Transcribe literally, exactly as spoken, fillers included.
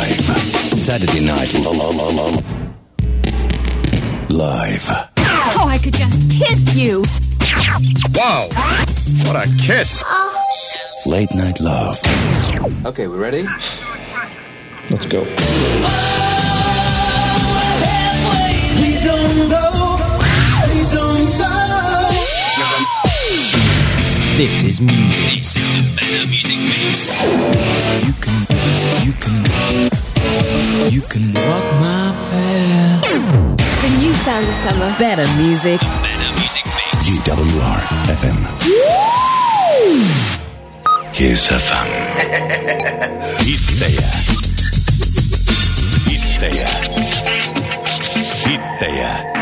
Live. Saturday Night Live. Oh, I could just kiss you. Wow. What a kiss. Late Night Love. Okay, we ready? Let's go. Please don't go. Please don't go. This is music. This is the Better Music Mix. You can, you can, you can rock my path. The new sound of summer. Better music. Better Music Mix. U W R F M. Kiss F M. Hittejä. Hittejä. Hittejä.